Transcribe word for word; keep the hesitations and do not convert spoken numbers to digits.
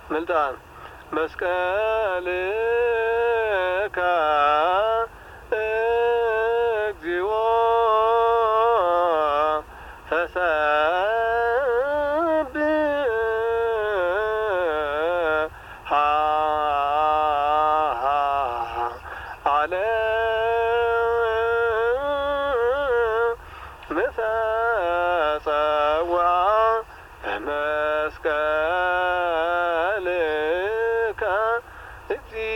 ملتان مسكالك اكزيو فسب ها على مساسوا فمسكالك اكزيو